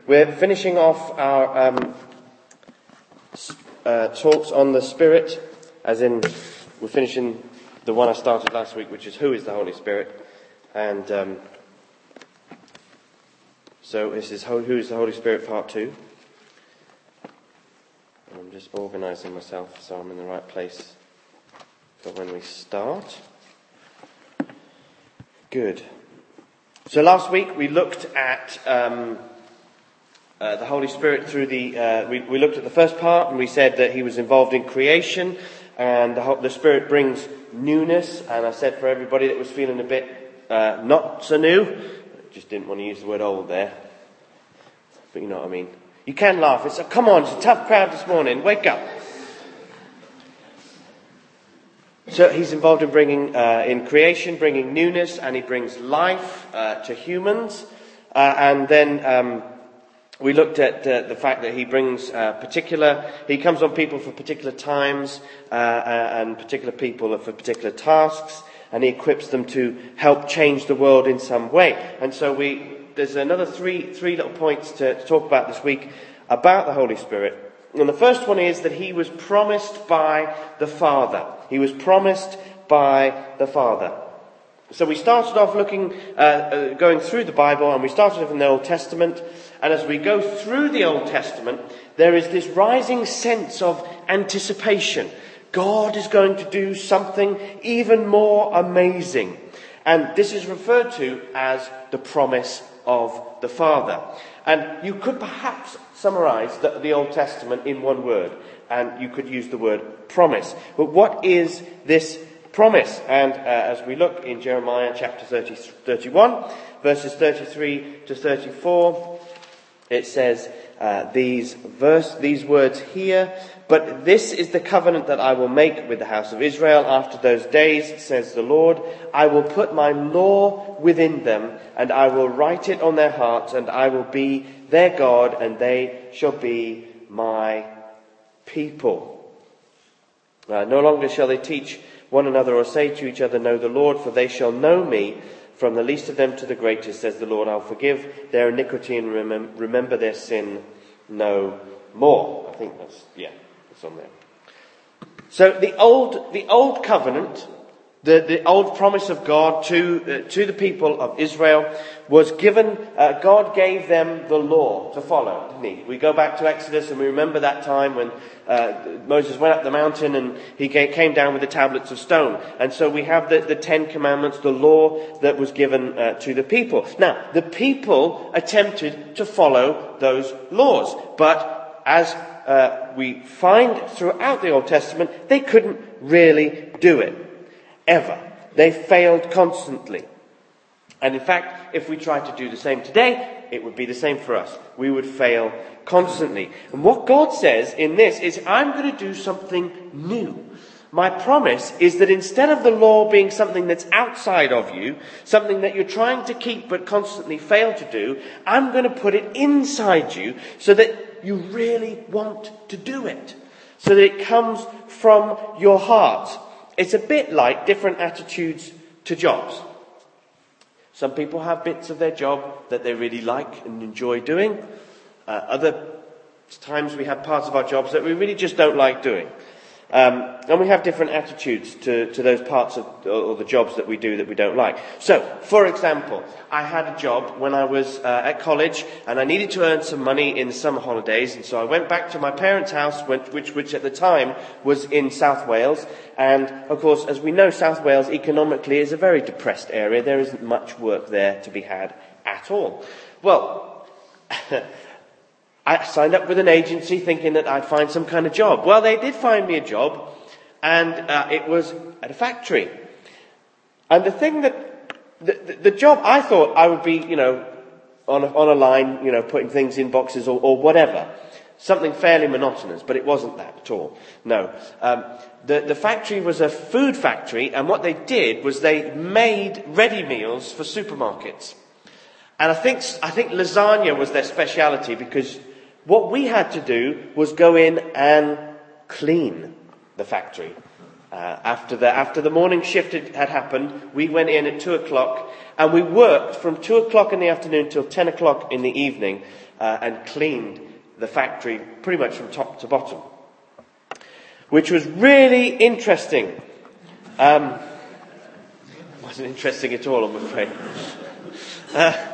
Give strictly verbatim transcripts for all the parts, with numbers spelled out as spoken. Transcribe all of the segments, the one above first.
We're finishing off our um, uh, talks on the Spirit, as in we're finishing the one I started last week, which is who is the Holy Spirit, and um, so this is who is the Holy Spirit part two. I'm just organising myself so I'm in the right place for when we start. Good. So last week we looked at um, uh, the Holy Spirit through the. Uh, we, we looked at the first part and we said that he was involved in creation, and the, the Spirit brings newness. And I said for everybody that was feeling a bit uh, not so new, just didn't want to use the word old there, but you know what I mean. You can laugh. It's a, come on, it's a tough crowd this morning. Wake up. So he's involved in bringing, uh, in creation, bringing newness, and he brings life uh, to humans. Uh, and then um, we looked at uh, the fact that he brings uh, particular, he comes on people for particular times uh, and particular people for particular tasks, and he equips them to help change the world in some way. And so we, there's another three, three little points to, to talk about this week about the Holy Spirit. And the first one is that he was promised by the Father. He was promised by the Father. So we started off looking, uh, uh, going through the Bible, and we started off in the Old Testament. And as we go through the Old Testament, there is this rising sense of anticipation. God is going to do something even more amazing. And this is referred to as the promise of the Father. And you could perhaps summarize the, the Old Testament in one word, and you could use the word promise. But what is this promise? And uh, as we look in Jeremiah chapter thirty, thirty-one, verses thirty-three to thirty-four, it says uh, these verse, these words here, "But this is the covenant that I will make with the house of Israel after those days, says the Lord. I will put my law within them, and I will write it on their hearts, and I will be their God, and they shall be my people. Uh, no longer shall they teach one another or say to each other, know the Lord, for they shall know me, from the least of them to the greatest, says the Lord. I'll forgive their iniquity and remem- remember their sin no more." I think that's, yeah, that's on there. So the old, the old covenant, the, the old promise of God to, uh, to the people of Israel was given, uh, God gave them the law to follow, didn't he? We go back to Exodus and we remember that time when uh, Moses went up the mountain and he came down with the tablets of stone. And so we have the, the Ten Commandments, the law that was given uh, to the people. Now, the people attempted to follow those laws, but as uh, we find throughout the Old Testament, they couldn't really do it. Ever. They failed constantly. And in fact, if we tried to do the same today, it would be the same for us. We would fail constantly. And what God says in this is, I'm going to do something new. My promise is that instead of the law being something that's outside of you, something that you're trying to keep but constantly fail to do, I'm going to put it inside you so that you really want to do it. So that it comes from your heart. It's a bit like different attitudes to jobs. Some people have bits of their job that they really like and enjoy doing. Uh, other times we have parts of our jobs that we really just don't like doing. Um, and we have different attitudes to, to those parts of or the jobs that we do that we don't like. So, for example, I had a job when I was uh, at college, and I needed to earn some money in the summer holidays, and so I went back to my parents' house, which, which at the time was in South Wales. And of course, as we know, South Wales economically is a very depressed area. There isn't much work there to be had at all. Well, I signed up with an agency thinking that I'd find some kind of job. Well, they did find me a job, and uh, it was at a factory. And the thing that, the, the, the job, I thought I would be, you know, on a, on a line, you know, putting things in boxes or, or whatever. Something fairly monotonous, but it wasn't that at all. No. Um, the, the factory was a food factory, and what they did was they made ready meals for supermarkets. And I think, I think lasagna was their speciality, because what we had to do was go in and clean the factory. Uh, after the after the morning shift had, had happened, we went in at two o'clock and we worked from two o'clock in the afternoon till ten o'clock in the evening uh, and cleaned the factory pretty much from top to bottom, which was really interesting. Um, wasn't interesting at all, I'm afraid. Uh,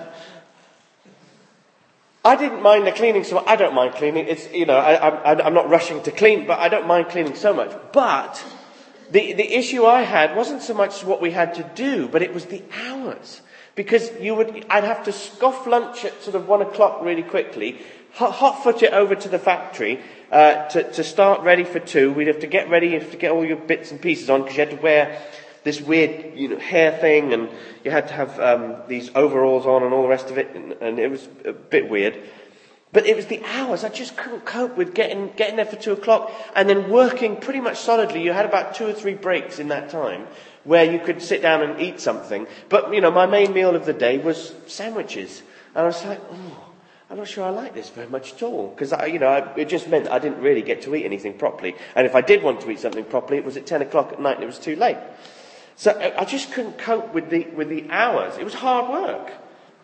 I didn't mind the cleaning so much. I don't mind cleaning. It's, you know, I, I, I'm not rushing to clean, but I don't mind cleaning so much. But the, the issue I had wasn't so much what we had to do, but it was the hours. Because you would, I'd have to scoff lunch at sort of one o'clock really quickly, hot, hot foot it over to the factory, uh, to, to start ready for two. We'd have to get ready, you have to get all your bits and pieces on, because you had to wear this weird, you know, hair thing, and you had to have um, these overalls on and all the rest of it, and, and it was a bit weird. But it was the hours. I just couldn't cope with getting getting there for two o'clock and then working pretty much solidly. You had about two or three breaks in that time where you could sit down and eat something. But, you know, my main meal of the day was sandwiches. And I was like, oh, I'm not sure I like this very much at all. Because, I, you know, I, it just meant I didn't really get to eat anything properly. And if I did want to eat something properly, it was at ten o'clock at night and it was too late. So I just couldn't cope with the with the hours. It was hard work.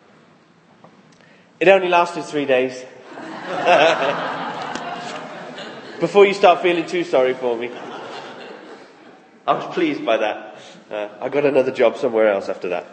It only lasted three days. Before you start feeling too sorry for me. I was pleased by that. Uh, I got another job somewhere else after that.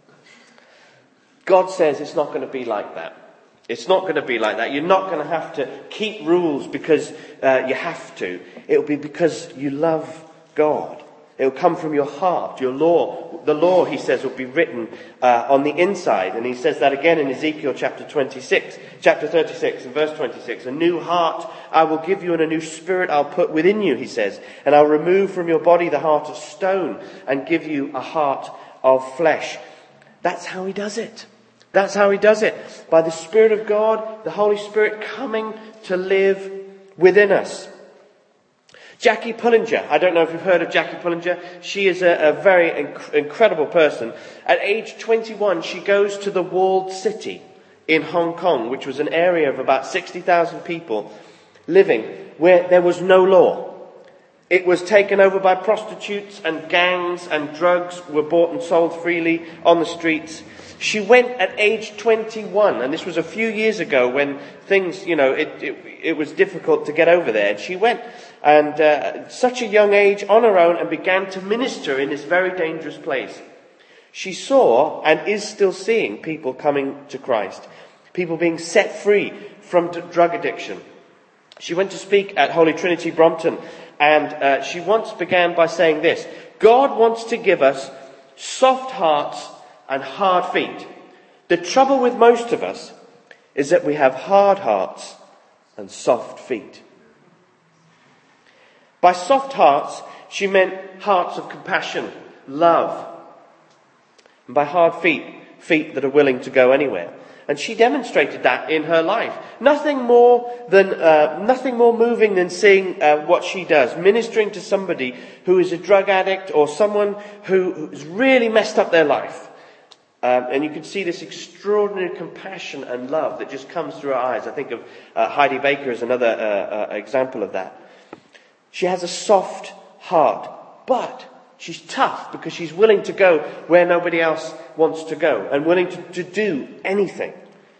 God says it's not going to be like that. It's not going to be like that. You're not going to have to keep rules because uh, you have to. It'll be because you love God. It will come from your heart. Your law, the law, he says, will be written uh, on the inside. And he says that again in Ezekiel chapter twenty-six, chapter thirty-six and verse twenty-six. A new heart I will give you and a new spirit I'll put within you, he says. And I'll remove from your body the heart of stone and give you a heart of flesh. That's how he does it. That's how he does it. By the Spirit of God, the Holy Spirit coming to live within us. Jackie Pullinger. I don't know if you've heard of Jackie Pullinger. She is a, a very inc- incredible person. At age twenty-one, she goes to the walled city in Hong Kong, which was an area of about sixty thousand people living where there was no law. It was taken over by prostitutes and gangs, and drugs were bought and sold freely on the streets. She went at age twenty-one, and this was a few years ago when things, you know, it, it, it was difficult to get over there. And she went, and uh, such a young age, on her own, and began to minister in this very dangerous place. She saw, and is still seeing, people coming to Christ. People being set free from d- drug addiction. She went to speak at Holy Trinity Brompton, and uh, she once began by saying this: God wants to give us soft hearts and hard feet. The trouble with most of us is that we have hard hearts and soft feet. By soft hearts, she meant hearts of compassion, love. And by hard feet, feet that are willing to go anywhere. And she demonstrated that in her life. Nothing more than, uh, nothing more moving than seeing uh, what she does, ministering to somebody who is a drug addict or someone who, who's really messed up their life. Um, and you can see this extraordinary compassion and love that just comes through her eyes. I think of uh, Heidi Baker as another uh, uh, example of that. She has a soft heart, but she's tough because she's willing to go where nobody else wants to go and willing to, to do anything.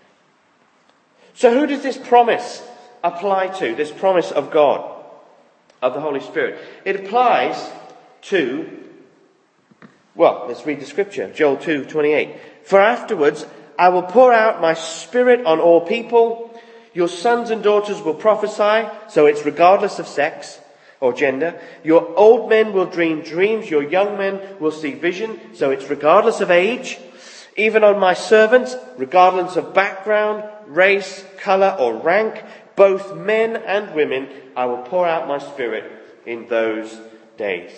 So who does this promise apply to, this promise of God, of the Holy Spirit? It applies to, well, let's read the scripture, Joel two twenty-eight. For afterwards I will pour out my spirit on all people. Your sons and daughters will prophesy, so it's regardless of sex or gender. Your old men will dream dreams. Your young men will see vision. So it's regardless of age. Even on my servants, regardless of background, race, colour or rank, both men and women, I will pour out my spirit in those days.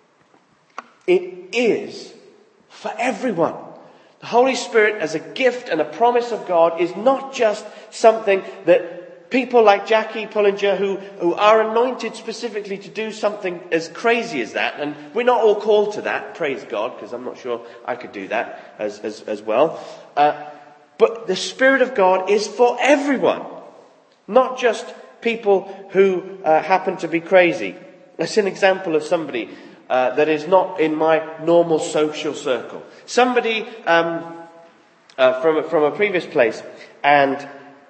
It is for everyone. The Holy Spirit as a gift and a promise of God is not just something that people like Jackie Pullinger, who, who are anointed specifically to do something as crazy as that, and we're not all called to that, praise God, because I'm not sure I could do that as, as, as well. Uh, but the Spirit of God is for everyone, not just people who uh, happen to be crazy. That's an example of somebody. uh, that is not in my normal social circle. Somebody um, uh, from, from a previous place, and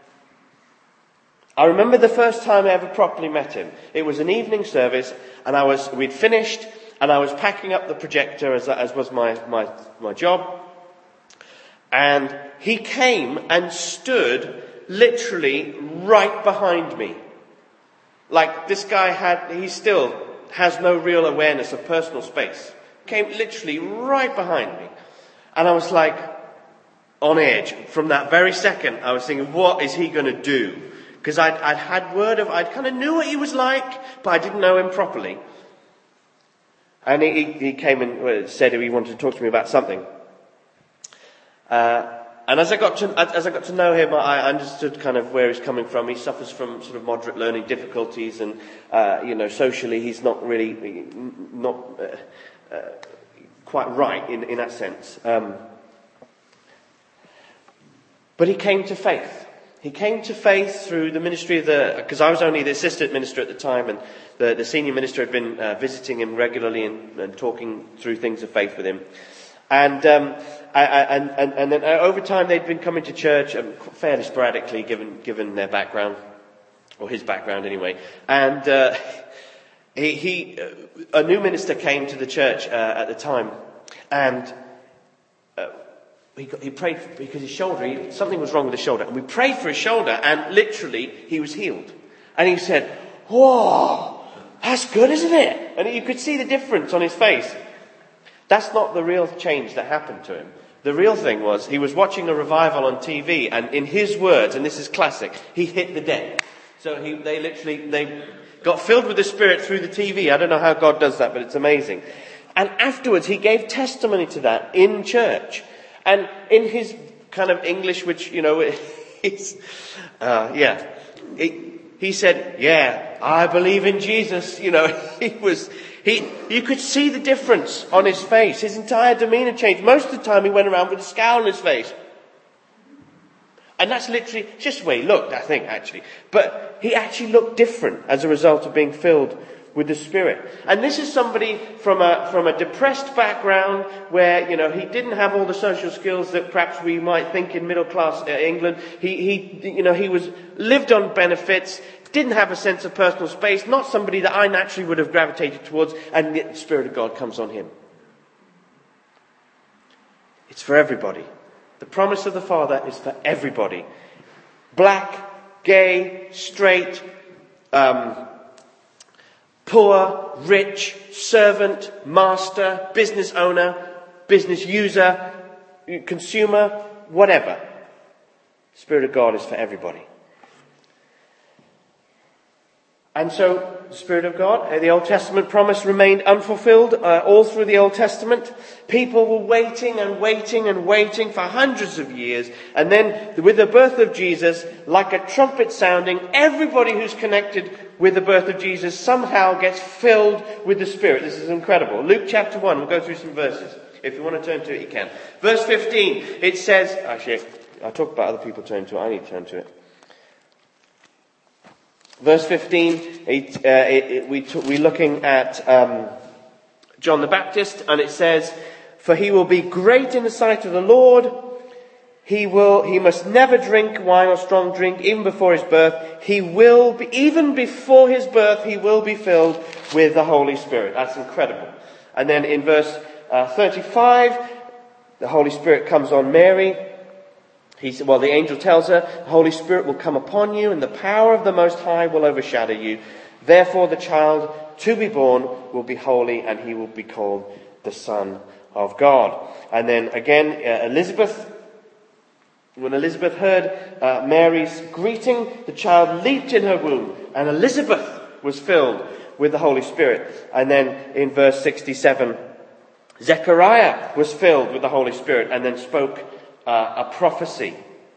I remember the first time I ever properly met him. It was an evening service, and I was we'd finished, and I was packing up the projector as, as was my, my, my job. And he came and stood literally right behind me. Like this guy had, he still has no real awareness of personal space. Came literally right behind me. And I was like on edge from that very second. I was thinking, what is he going to do? Because I'd, I'd had word of, I'd kind of knew what he was like, but I didn't know him properly. And he, he came and said he wanted to talk to me about something. Uh, and as I got to, as I got to know him, I understood kind of where he's coming from. He suffers from sort of moderate learning difficulties, and uh, you know, socially he's not really, not uh, uh, quite right in, in that sense. Um, but he came to faith. He came to faith through the ministry of the, because I was only the assistant minister at the time, and the, the senior minister had been uh, visiting him regularly and, and talking through things of faith with him. And, um, I, I, and, and, and then over time they'd been coming to church um, fairly sporadically, given, given their background, or his background anyway. And, uh, he, he uh, a new minister came to the church, uh, at the time, and, uh, He, got, he prayed for, because his shoulder, he, something was wrong with his shoulder. And we prayed for his shoulder, and literally he was healed. And he said, whoa, that's good, isn't it? And you could see the difference on his face. That's not the real change that happened to him. The real thing was, he was watching a revival on T V, and in his words, and this is classic, he hit the deck. So he, they literally, they got filled with the Spirit through the T V. I don't know how God does that, but it's amazing. And afterwards, he gave testimony to that in church. And in his kind of English, which, you know, it's, uh, yeah, he, he said, yeah, I believe in Jesus. You know, he was, he, you could see the difference on his face. His entire demeanor changed. Most of the time he went around with a scowl on his face. And that's literally just the way he looked, I think, actually. But he actually looked different as a result of being filled with the Spirit. And this is somebody from a from a depressed background where, you know, he didn't have all the social skills that perhaps we might think in middle class uh, England. He he you know he was lived on benefits, didn't have a sense of personal space, not somebody that I naturally would have gravitated towards, and yet the Spirit of God comes on him. It's for everybody. The promise of the Father is for everybody. Black, gay, straight, um poor, rich, servant, master, business owner, business user, consumer, whatever. The Spirit of God is for everybody. And so, the Spirit of God, the Old Testament promise remained unfulfilled uh, all through the Old Testament. People were waiting and waiting and waiting for hundreds of years. And then, with the birth of Jesus, like a trumpet sounding, everybody who's connected with the birth of Jesus somehow gets filled with the Spirit. This is incredible. Luke chapter one, we'll go through some verses. If you want to turn to it, you can. Verse fifteen, it says, actually, I talk about other people turning to it, I need to turn to it. Verse fifteen, it, uh, it, it, we t- we're looking at um, John the Baptist, and it says, for he will be great in the sight of the Lord. He will, he must never drink wine or strong drink, even before his birth. He will be, even before his birth, he will be filled with the Holy Spirit. That's incredible. And then in verse uh, thirty-five, the Holy Spirit comes on Mary. He said, well, the angel tells her, the Holy Spirit will come upon you, and the power of the Most High will overshadow you. Therefore, the child to be born will be holy, and he will be called the Son of God. And then again, uh, Elizabeth. When Elizabeth heard uh, Mary's greeting, the child leaped in her womb, and Elizabeth was filled with the Holy Spirit. And then in verse sixty-seven, Zechariah was filled with the Holy Spirit and then spoke uh, a prophecy.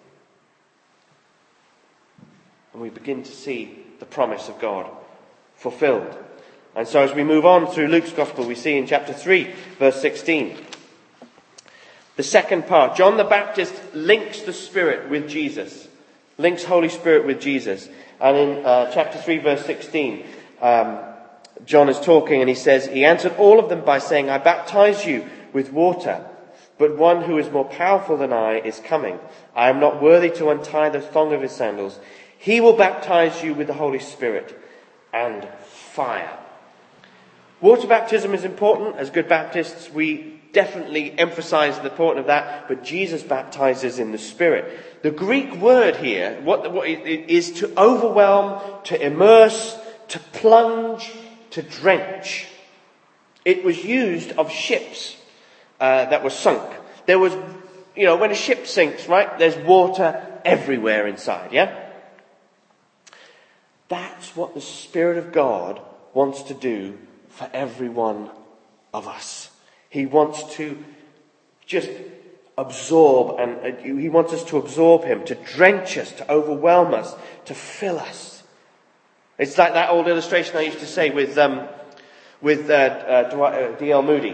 And we begin to see the promise of God fulfilled. And so as we move on through Luke's Gospel, we see in chapter three, verse sixteen, the second part, John the Baptist links the Spirit with Jesus. Links Holy Spirit with Jesus. And in uh, chapter three, verse sixteen, um, John is talking and he says, he answered all of them by saying, I baptize you with water, but one who is more powerful than I is coming. I am not worthy to untie the thong of his sandals. He will baptize you with the Holy Spirit and fire. Water baptism is important. As good Baptists, we definitely emphasize the importance of that, but Jesus baptizes in the Spirit. The Greek word here, what, what it is to overwhelm, to immerse, to plunge, to drench. It was used of ships uh, that were sunk. There was, you know, when a ship sinks, right, there's water everywhere inside, yeah? That's what the Spirit of God wants to do for every one of us. He wants to just absorb, and uh, he wants us to absorb him, to drench us, to overwhelm us, to fill us. It's like that old illustration I used to say with um, with uh, uh, D L Moody.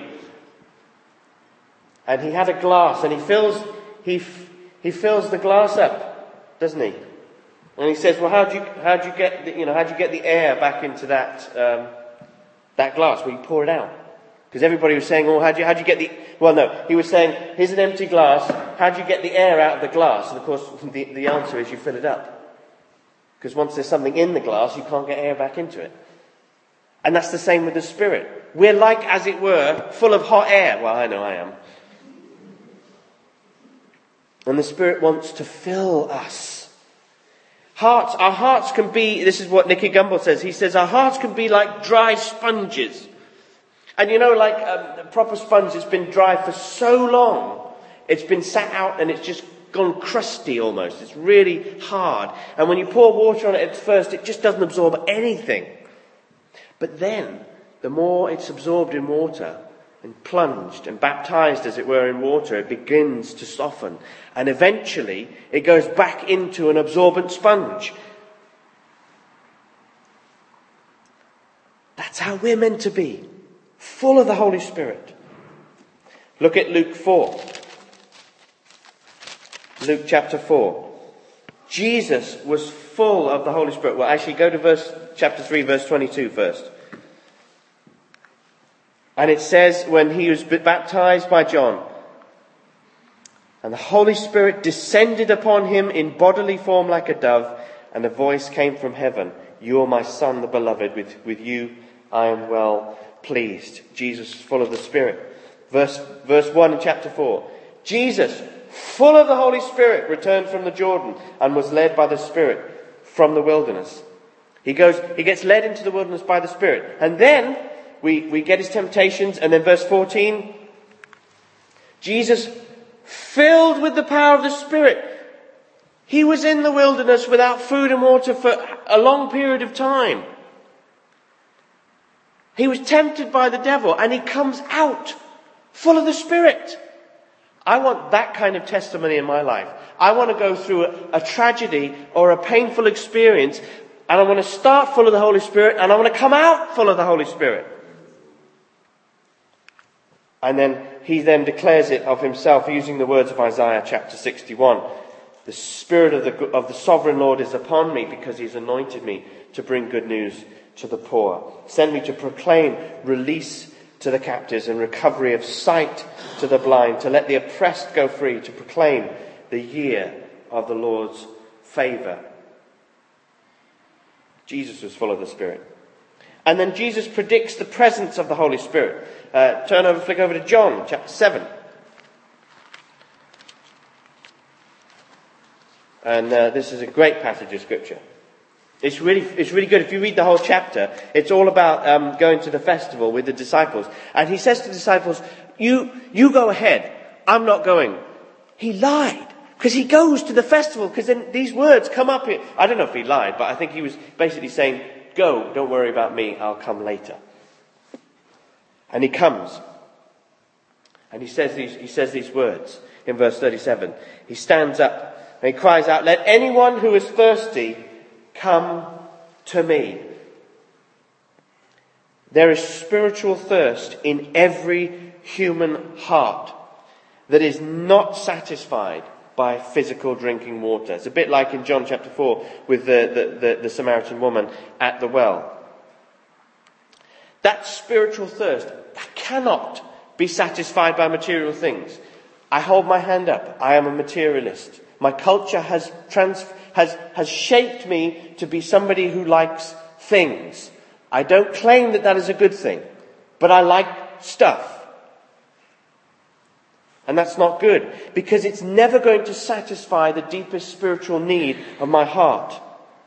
And he had a glass, and he fills he f- he fills the glass up, doesn't he? And he says, "Well, how do you how do you get the, you know how do you get the air back into that um, that glass? Well, you pour it out." Because everybody was saying, "Oh, how do you how do you get the?" Well, no, he was saying, "Here's an empty glass. How do you get the air out of the glass?" And of course, the the answer is you fill it up. Because once there's something in the glass, you can't get air back into it. And that's the same with the Spirit. We're like, as it were, full of hot air. Well, I know I am. And the Spirit wants to fill us. Hearts, our hearts can be, this is what Nicky Gumbel says, he says, our hearts can be like dry sponges. And you know, like um, a proper sponge that's been dry for so long, it's been sat out and it's just gone crusty almost. It's really hard. And when you pour water on it at first, it just doesn't absorb anything. But then, the more it's absorbed in water, and plunged and baptized, as it were, in water, it begins to soften. And eventually, it goes back into an absorbent sponge. That's how we're meant to be. Full of the Holy Spirit. Look at Luke four. Luke chapter four. Jesus was full of the Holy Spirit. Well, actually, go to verse chapter three, verse twenty-two first. And it says, when he was baptized by John, and the Holy Spirit descended upon him in bodily form like a dove, and a voice came from heaven, "You are my Son, the beloved. With, with you I am well pleased." Jesus is full of the Spirit. Verse, verse one in chapter four. Jesus, full of the Holy Spirit, returned from the Jordan and was led by the Spirit from the wilderness. He goes, he gets led into the wilderness by the Spirit. And then we, we get his temptations. And then verse fourteen, Jesus, filled with the power of the Spirit. He was in the wilderness without food and water for a long period of time. He was tempted by the devil and he comes out full of the Spirit. I want that kind of testimony in my life. I want to go through a, a tragedy or a painful experience, and I want to start full of the Holy Spirit, and I want to come out full of the Holy Spirit. And then he then declares it of himself using the words of Isaiah chapter sixty-one. The Spirit of the, of the Sovereign Lord is upon me, because he's anointed me to bring good news to the poor. Send me to proclaim release to the captives and recovery of sight to the blind, to let the oppressed go free, to proclaim the year of the Lord's favour. Jesus was full of the Spirit. And then Jesus predicts the presence of the Holy Spirit. Uh, turn over, flick over to John chapter seven. And uh, this is a great passage of Scripture. It's really, it's really good. If you read the whole chapter, it's all about um, going to the festival with the disciples. And he says to the disciples, you, you go ahead. I'm not going. He lied. Because he goes to the festival. Because then these words come up. Here. I don't know if he lied, but I think he was basically saying, go, don't worry about me. I'll come later. And he comes. And he says these, he says these words in verse thirty-seven. He stands up and he cries out, "Let anyone who is thirsty come to me." There is spiritual thirst in every human heart that is not satisfied by physical drinking water. It's a bit like in John chapter four with the, the, the, the Samaritan woman at the well. That spiritual thirst, that cannot be satisfied by material things. I hold my hand up. I am a materialist. My culture has trans, has, has shaped me to be somebody who likes things. I don't claim that that is a good thing, but I like stuff. And that's not good, because it's never going to satisfy the deepest spiritual need of my heart.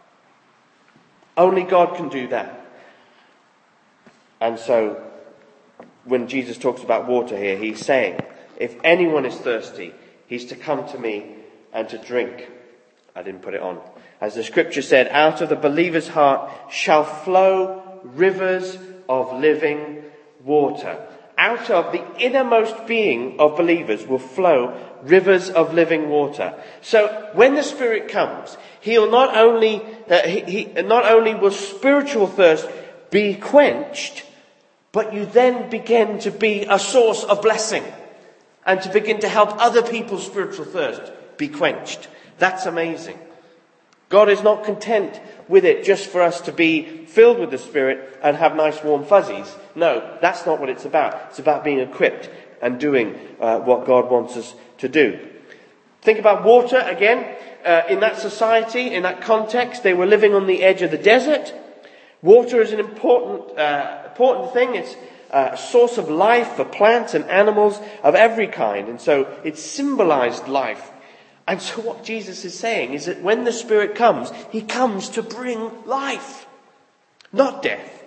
Only God can do that. And so, when Jesus talks about water here, he's saying, if anyone is thirsty, he's to come to me and to drink. I didn't put it on. As the scripture said, out of the believer's heart shall flow rivers of living water. Out of the innermost being of believers will flow rivers of living water. So when the Spirit comes, he'll not only uh, he, he not only will spiritual thirst be quenched, but you then begin to be a source of blessing and to begin to help other people's spiritual thirst be quenched. That's amazing. God is not content with it just for us to be filled with the Spirit and have nice warm fuzzies. No, that's not what it's about. It's about being equipped and doing uh, what God wants us to do. Think about water again. Uh, in that society, in that context, they were living on the edge of the desert. Water is an important, uh, important thing. It's a source of life for plants and animals of every kind. And so it symbolized life. And so what Jesus is saying is that when the Spirit comes, he comes to bring life, not death.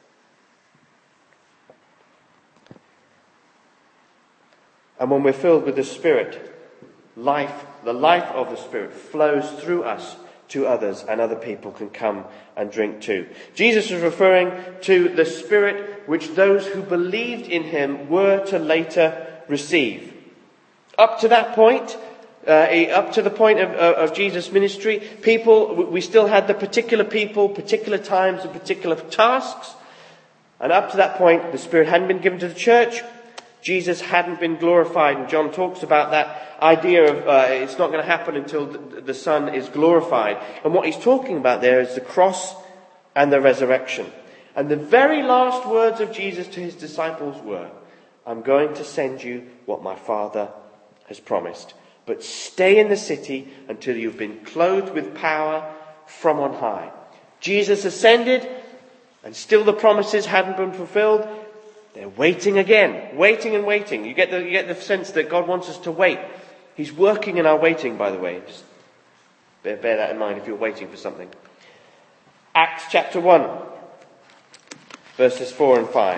And when we're filled with the Spirit, life, the life of the Spirit flows through us to others, and other people can come and drink too. Jesus is referring to the Spirit which those who believed in him were to later receive. Up to that point, Uh, up to the point of, of, of Jesus' ministry, people, we still had the particular people, particular times and particular tasks. And up to that point, the Spirit hadn't been given to the church. Jesus hadn't been glorified. And John talks about that idea of uh, it's not going to happen until the, the Son is glorified. And what he's talking about there is the cross and the resurrection. And the very last words of Jesus to his disciples were, I'm going to send you what my Father has promised. But stay in the city until you've been clothed with power from on high. Jesus ascended, and still the promises hadn't been fulfilled. They're waiting again, waiting and waiting. You get the, you get the sense that God wants us to wait. He's working in our waiting, by the way. Just bear, bear that in mind if you're waiting for something. Acts chapter one, verses four and five.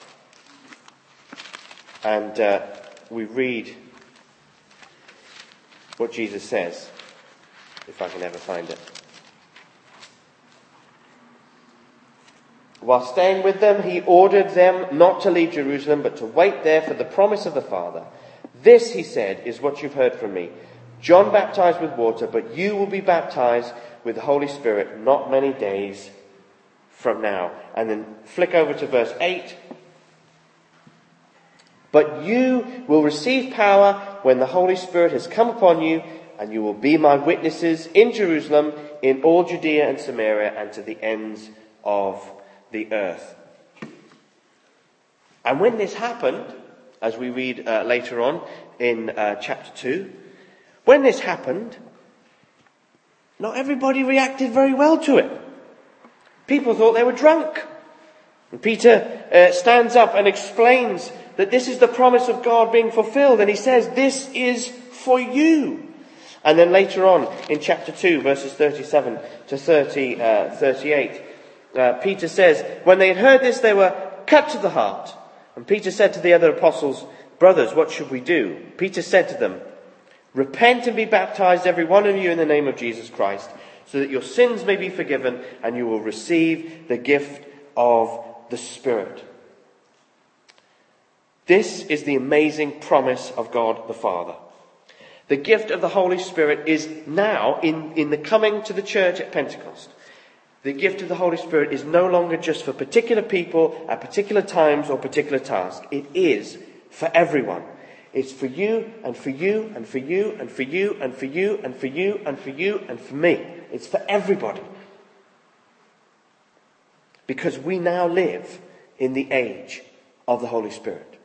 And uh, we read what Jesus says, if I can ever find it. While staying with them, he ordered them not to leave Jerusalem, but to wait there for the promise of the Father. This, he said, is what you've heard from me. John baptized with water, but you will be baptized with the Holy Spirit not many days from now. And then flick over to verse eight. But you will receive power when the Holy Spirit has come upon you, and you will be my witnesses in Jerusalem, in all Judea and Samaria, and to the ends of the earth. And when this happened, as we read uh, later on in uh, chapter two, when this happened, not everybody reacted very well to it. People thought they were drunk. And Peter uh, stands up and explains that this is the promise of God being fulfilled. And he says, this is for you. And then later on in chapter two, verses thirty-seven to thirty, uh, thirty-eight, uh, Peter says, when they had heard this, they were cut to the heart. And Peter said to the other apostles, brothers, what should we do? Peter said to them, repent and be baptized, every one of you, in the name of Jesus Christ, so that your sins may be forgiven, and you will receive the gift of the Spirit. This is the amazing promise of God the Father. The gift of the Holy Spirit is now in, in the coming to the church at Pentecost. The gift of the Holy Spirit is no longer just for particular people at particular times or particular tasks. It is for everyone. It's for you and for you and for you and for you and for you and for you and for you and for me. It's for everybody. Because we now live in the age of the Holy Spirit.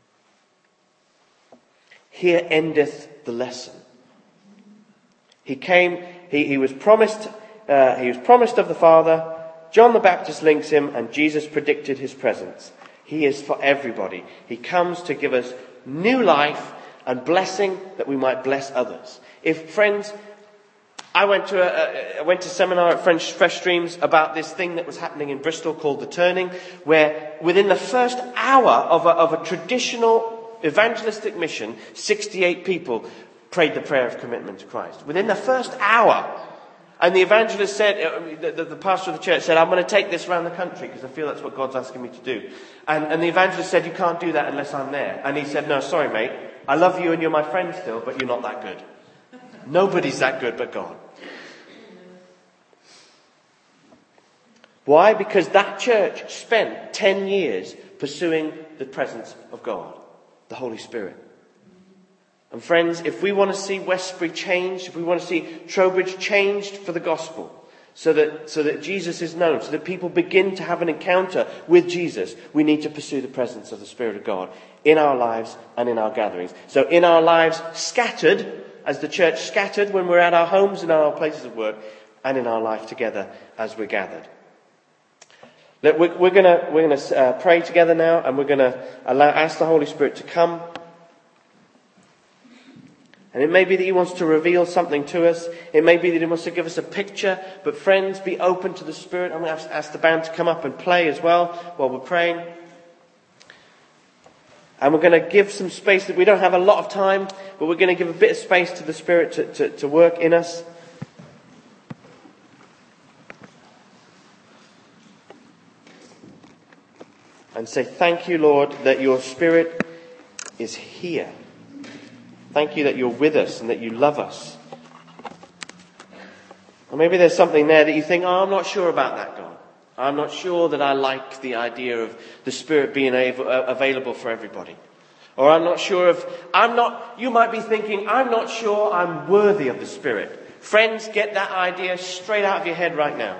Here endeth the lesson. He came, he, he was promised, uh, he was promised of the Father. John the Baptist links him, and Jesus predicted his presence. He is for everybody. He comes to give us new life and blessing that we might bless others. If friends, I went to a, a, I went to a seminar at French Fresh Streams about this thing that was happening in Bristol called The Turning, where within the first hour of a, of a traditional evangelistic mission, sixty-eight people prayed the prayer of commitment to Christ. Within the first hour. And the evangelist said, the, the, the pastor of the church said, I'm going to take this around the country because I feel that's what God's asking me to do. And, and the evangelist said, you can't do that unless I'm there. And he said, no, sorry mate, I love you and you're my friend still, but you're not that good. Nobody's that good but God. Why? Because that church spent ten years pursuing the presence of God, the Holy Spirit. And friends, if we want to see Westbury changed, if we want to see Trowbridge changed for the gospel, so that, so that Jesus is known, so that people begin to have an encounter with Jesus, we need to pursue the presence of the Spirit of God in our lives and in our gatherings. So in our lives scattered, as the church scattered when we're at our homes and our places of work, and in our life together as we're gathered. Look, we're, we're going to we're going to uh, pray together now, and we're going to allow ask the Holy Spirit to come. And it may be that he wants to reveal something to us. It may be that he wants to give us a picture. But friends, be open to the Spirit. I'm going to ask the band to come up and play as well while we're praying. And we're going to give some space. That we don't have a lot of time, but we're going to give a bit of space to the Spirit to, to, to work in us. And say, thank you, Lord, that your Spirit is here. Thank you that you're with us and that you love us. Or maybe there's something there that you think, oh, I'm not sure about that, God. I'm not sure that I like the idea of the Spirit being able, uh, available for everybody. Or I'm not sure if, I'm not, you might be thinking, I'm not sure I'm worthy of the Spirit. Friends, get that idea straight out of your head right now.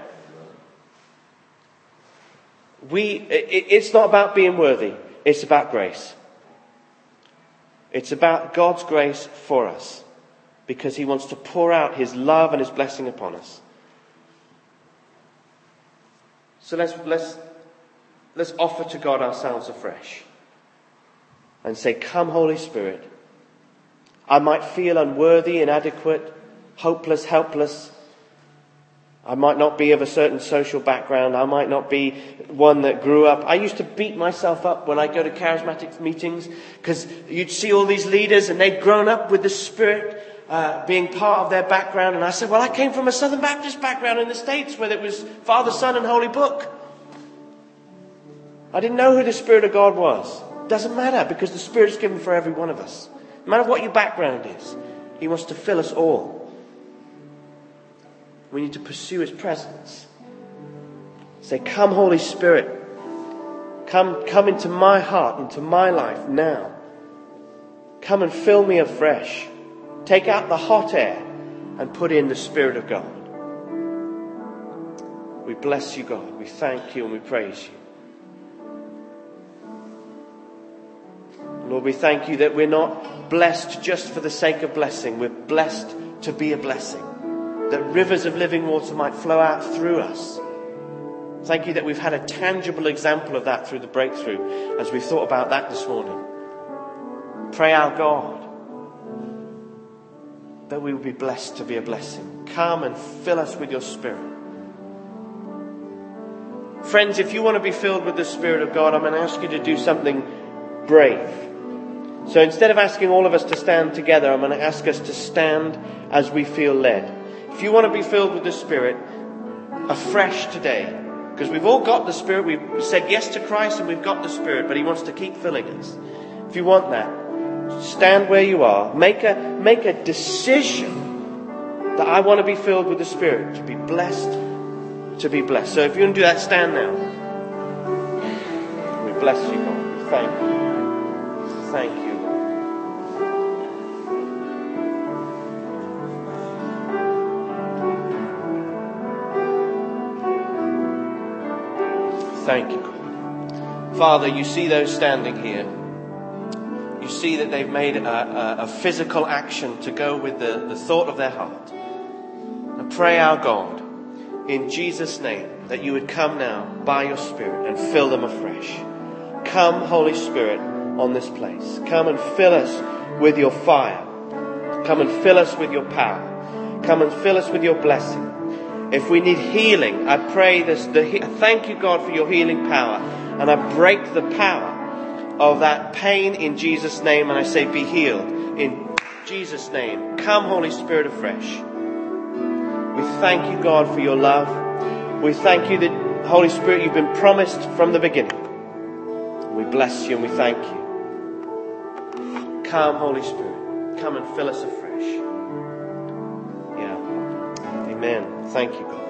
We, it, it's not about being worthy. It's about grace. It's about God's grace for us, because he wants to pour out his love and his blessing upon us. So let's, let's, let's offer to God ourselves afresh and say, come Holy Spirit. I might feel unworthy, inadequate, hopeless, helpless. I might not be of a certain social background. I might not be one that grew up. I used to beat myself up when I go to charismatic meetings, because you'd see all these leaders and they'd grown up with the Spirit uh, being part of their background. And I said, well, I came from a Southern Baptist background in the States where it was Father, Son and Holy Book. I didn't know who the Spirit of God was. Doesn't matter, because the Spirit's given for every one of us. No matter what your background is, he wants to fill us all. We need to pursue his presence. Say, come Holy Spirit. Come, come into my heart, into my life now. Come and fill me afresh. Take out the hot air and put in the Spirit of God. We bless you, God. We thank you and we praise you. Lord, we thank you that we're not blessed just for the sake of blessing. We're blessed to be a blessing. That rivers of living water might flow out through us. Thank you that we've had a tangible example of that through the breakthrough as we've thought about that this morning. Pray our God that we will be blessed to be a blessing. Come and fill us with your Spirit. Friends, if you want to be filled with the Spirit of God, I'm going to ask you to do something brave. So instead of asking all of us to stand together, I'm going to ask us to stand as we feel led. If you want to be filled with the Spirit afresh today, because we've all got the Spirit, we've said yes to Christ and we've got the Spirit, but he wants to keep filling us. If you want that, stand where you are. Make a, make a decision that I want to be filled with the Spirit, to be blessed, to be blessed. So if you want to do that, stand now. We bless you, God. We thank you. Thank you. Thank you, God. Father, you see those standing here. You see that they've made a, a, a physical action to go with the, the thought of their heart. I pray, our God, in Jesus' name, that you would come now by your Spirit and fill them afresh. Come, Holy Spirit, on this place. Come and fill us with your fire. Come and fill us with your power. Come and fill us with your blessing. If we need healing, I pray this. The, thank you, God, for your healing power. And I break the power of that pain in Jesus' name. And I say, be healed in Jesus' name. Come, Holy Spirit, afresh. We thank you, God, for your love. We thank you that, Holy Spirit, you've been promised from the beginning. We bless you and we thank you. Come, Holy Spirit. Come and fill us afresh. Yeah. Amen. Thank you, God.